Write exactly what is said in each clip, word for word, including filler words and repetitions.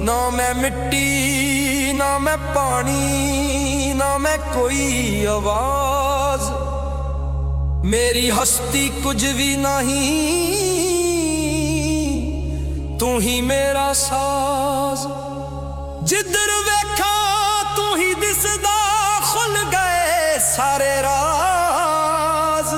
ना मैं मिट्टी ना मैं पानी ना मैं कोई आवाज, मेरी हस्ती कुछ भी नहीं, तू ही मेरा साज। जिधर वेखा तू ही दिसदा, खुल गए सारे राज।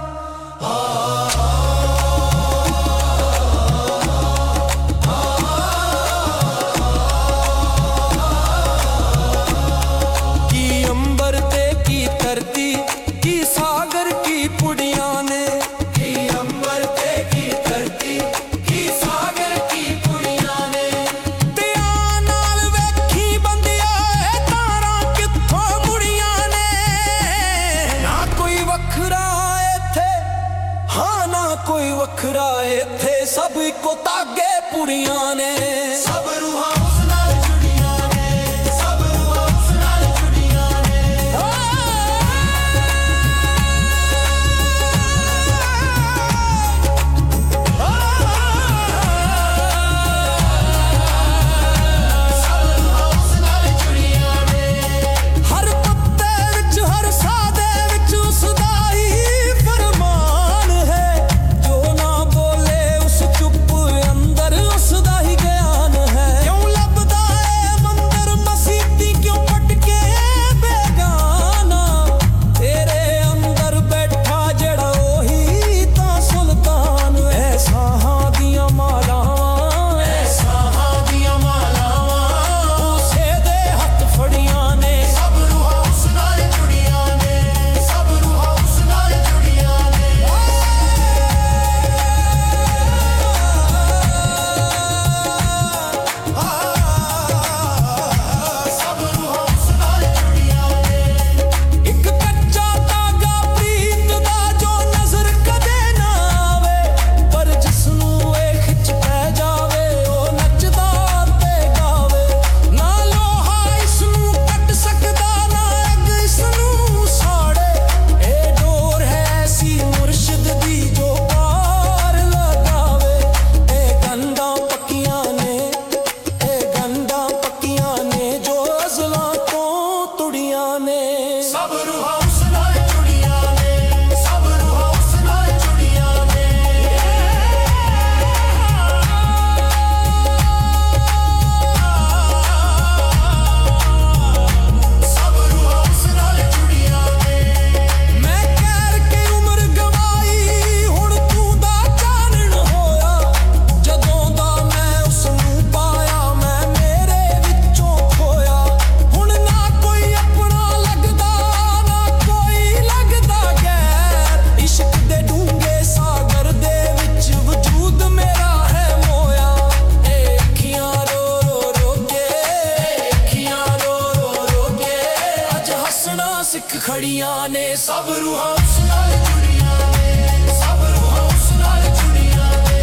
की अंबर ते की धरती की सागर की पुड़िया ने, की अंबर ते की धरती की सागर की पुड़िया ने, दिया नाल वेखी बंदिया तारा कित्थों मुड़िया ने। ना कोई वखरा इत्थे, हाँ ना कोई वखरा इत्थे, सब इको तागे पुड़िया ने। सब रूहां उस नाल जुड़िया ने, सब रूहां उस नाल जुड़िया ने। सब रूहां उस नाल जुड़िया ने। हर पत्ते विच हर सादे विच उसदा ही फरमान है, जो ना बोले उस चुप अंदर उसदा ही ज्ञान है। क्यों लभदा है मंदिर मसीती, क्यों पटके बेगाना, तेरे अंदर बैठा जड़ा ओही तां सुल्तान। ऐ साहां दियां मालावां, ऐ साहां दियां मालावां, उसे दे हत्थ फड़ियां ने। सब रूहां उस नाल जुड़ियां ने, सब रूहां उस नाल जुड़ियां ने। सब रूहां उस नाल जुड़ियां ने। एक कच्चा धागा प्रीत दा जो नजर कदे ना आवे, पर जिसनू ए खिच पै जावे ओ नचदा ते गावे। ना लोहा इसनू कट सकदा, ना अग इसनू साड़े, ए डोर है ऐसी मुर्शिद दी जो पार लगावे। ए गंढां पक्कियां ने, ए गंढां पक्कियां ने, जो अज़लां तो तुड़ियां ने। सब रूहां उस नाल जुड़ियां ने, सब रूहां उस नाल जुड़ियां ने। सब रूहां उस नाल जुड़ियां ने। मैं कैर के उम्र गवाई, हुण तू दा चानण होया, जदों दा मैं उसनू पाया मैं मेरे विचों खोया। हुण ना कोई अपना लगदा, ना कोई लगदा गैर, इश्क दे डूंगे सागर दे विच वजूद मेरा है मोया। ए अखियां रो रो रो के, ए अखियां रो रो रो के, अज हसना सिख खड़ियां ने। सब रूहां उस नाल जुड़ियां ने, सब रूहां उस नाल जुड़ियां ने।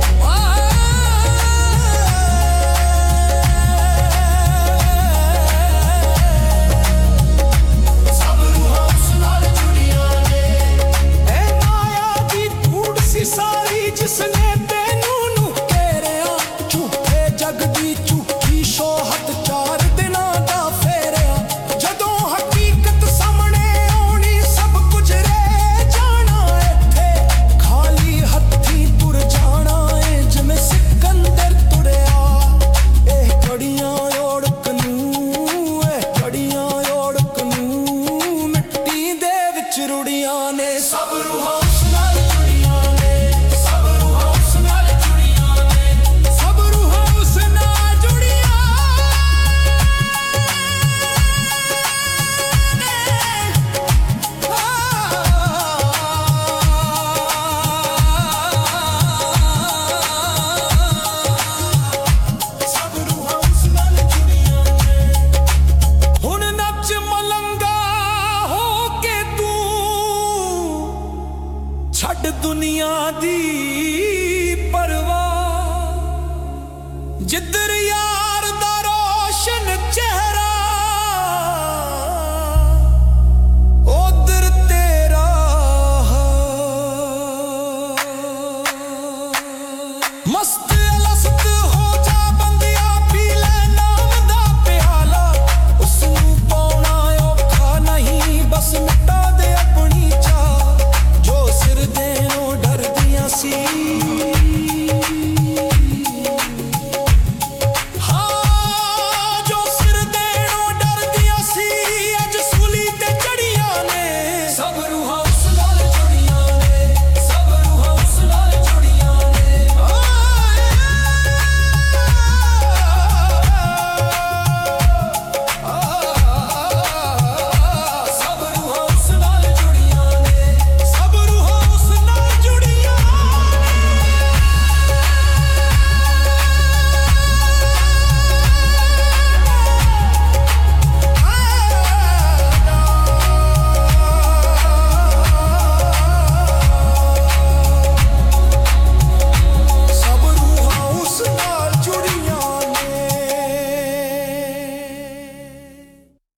सब रूहां उस नाल जुड़ियां ने। ए माया दी धूड़ सी सारी जिसने तैनू नू घेरिया, झूठे जग दी झूठी शोहत चार दिनां दा फेरिया। जदों हकीकत सामने आउणी सब कुछ रह जाना इत्थे, खाली हत्थी तुर जाना है जिवें सिकंदर तुरिया। एह घड़ियां ओड़क नूं, एह घड़ियां ओड़क नूं, मिट्टी दे विच रुड़ियां ने। सब रूहां उस नाल जुड़ियां ने, सब रूहां उस नाल जुड़ियां ने। सब रूहां उस नाल जुड़ियां ने। सब रूहां उस नाल जुड़ियां ने। हुण नच मलंगा हो के तू, छड़ दुनिया दी परवाह, जिधर यार